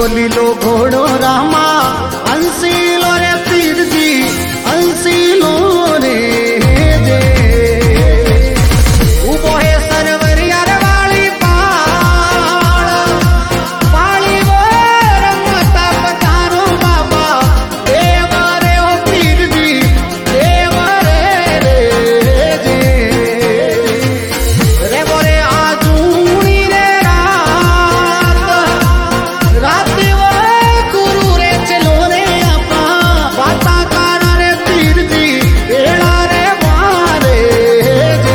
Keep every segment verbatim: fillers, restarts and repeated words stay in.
લીલો લીલો ઘોડો રામા અંસીલો રે પીરજી અંસીલો રે જે ઉભો હે સરવરિયા વાળી પાળ પાળી વો રમતા પધારો બાબા દેવ રે ઓ પીરજી દેવ રે રે જે રે બોરે આજુણી રે રાત રાતે વો ગુરુ રે ચલો રે આપા વાતા કારા રે પીરજી વેળા રે મારે જે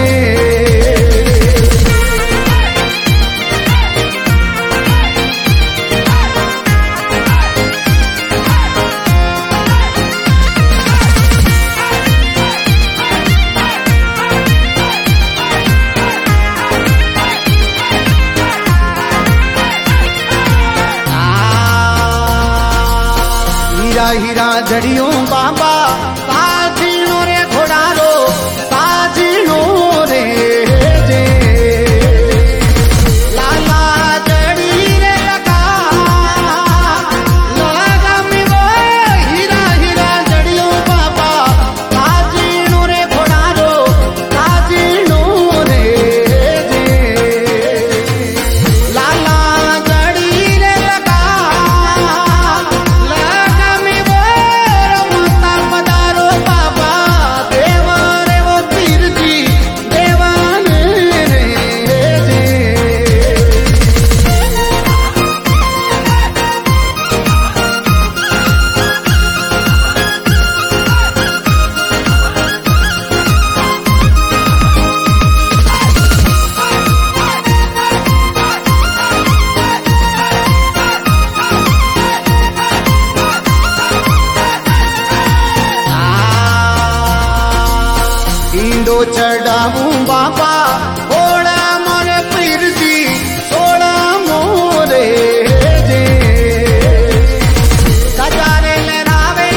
हीरा हीरा जड़ियों बाबा ताजीनो रे घोड़ारो ताजीनो रे जे लाला जड़ी रे लगा लगा मी वो हीरा हीरा जड़ियों बाबा ताजीनो रे घोड़ारो ताजीनो रे जे लाला जड़ी रे लगा लगा मी वो रमता पधारो बाबा देव रे वो पीरजी देवान रे जे ईंडो चढ़ाऊं बाबा ओड़ा मोरे पीरजी ओड़ा मोरे जे सजारे लहरावे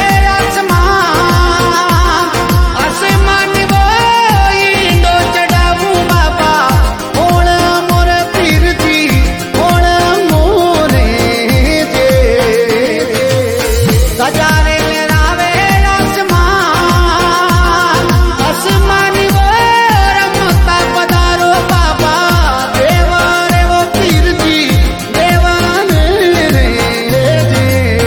आसमान आसमान वो ईंडो चढ़ाऊं बाबा ओड़ा मोरे पीरजी ओड़ा मोरे जे सजारे लहरावे आसमान आसमानी वो रमता पधारो बाबा देव रे वो पीरजी देवान रे जे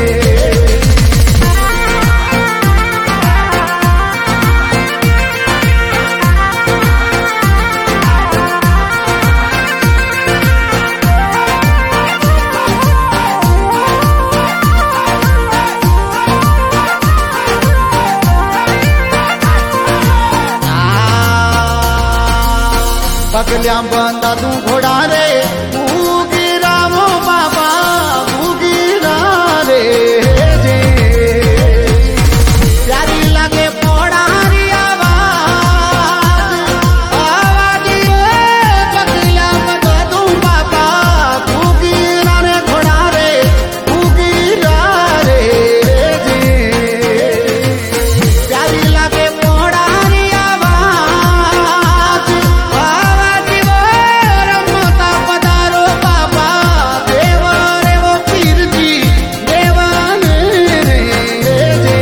पगलिया बंदा तू घोड़ा रे उगिरा वो बाबा उगिरा रे जे प्यारी लगे पोड़ारी आवाज आवाज रे पगलिया बंदा तू बाबा उगिरा रे घोड़ा रे उगिरा रे जे प्यारी लगे पोड़ारी आवाज आवाज वो रमता पधारो बाबा देव रे वो पीरजी देवान रे जे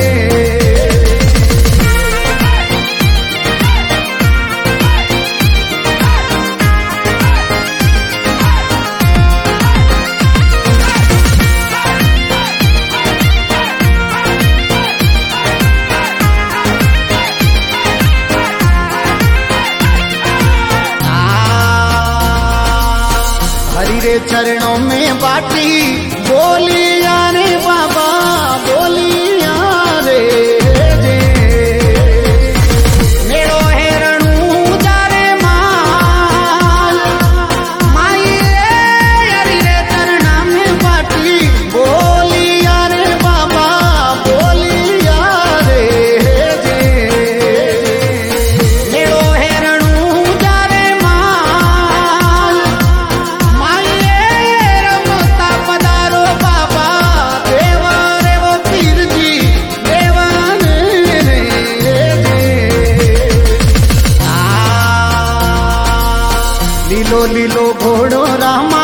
हरि रे चरणों में बाटी बोलिया रे बाबा बोलिया रे जे मेरो हेरणू जारे माल माई रे हरि रे चरणा में बाटी बोलिया रे बाबा बोलिया रे जे मेरो हेरणू जारे माल माई रे रमता पधारो बाबा देव रे वो पीरजी देवान रे जे लीलो लीलो घोड़ो रामा